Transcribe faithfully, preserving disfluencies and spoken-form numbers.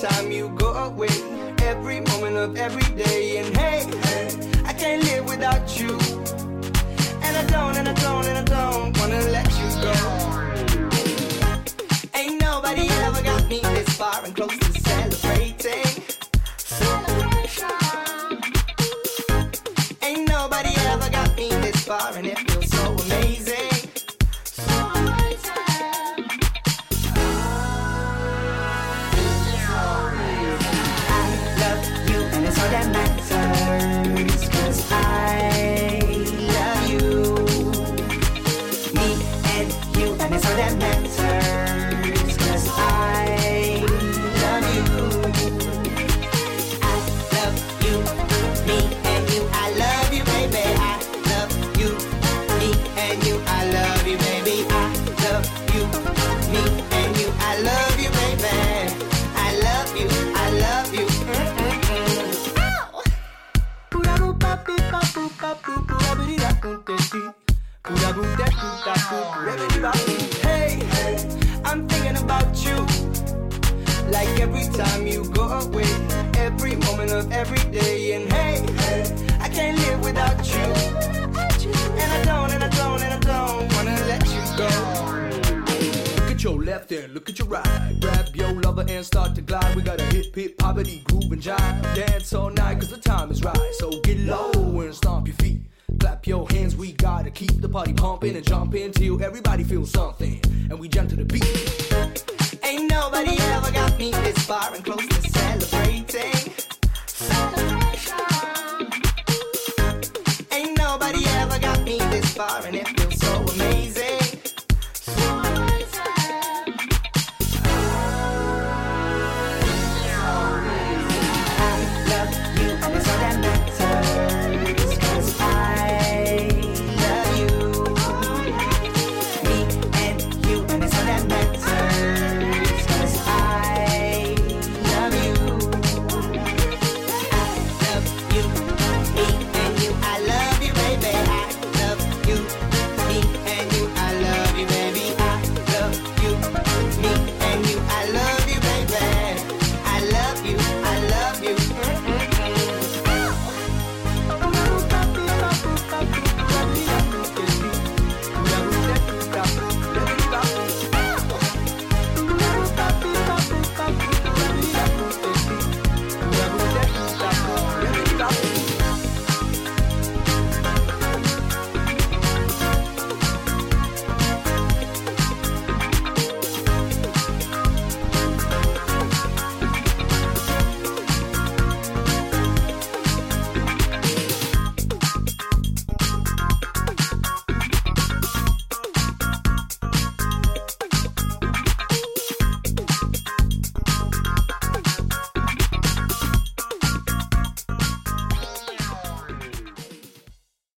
time you go away, every moment of every day. And hey, I can't live without you. And I don't, and I don't, and I don't wanna let you go. Ain't nobody ever got me this far and close to celebrating. Celebration. Ain't nobody ever got me this far and it feels so amazing. So amazing. I love you and it's all that matters, 'cause I love you. Me and you and it's all that matters, 'cause I love you. I love you, me and you, I love you, baby. I love you, me and you, I love you, baby. I love you, me and you, I love you, baby. I love you, I love you. Hey, I'm thinking about you. Like every time you go away, every moment of every day. And hey, I can't live without you. And I don't, and I don't, and I don't wanna let you go. Look at your left and look at your right. Grab your lover and start to glide. We got a hip hip poverty groove and jive. Dance all night 'cause the time is right. So get low and stomp your feet. Clap your hands, we gotta keep the party pumping and jumping till everybody feels something. And we jump to the beat. Ain't nobody ever got me this far and close to celebrate.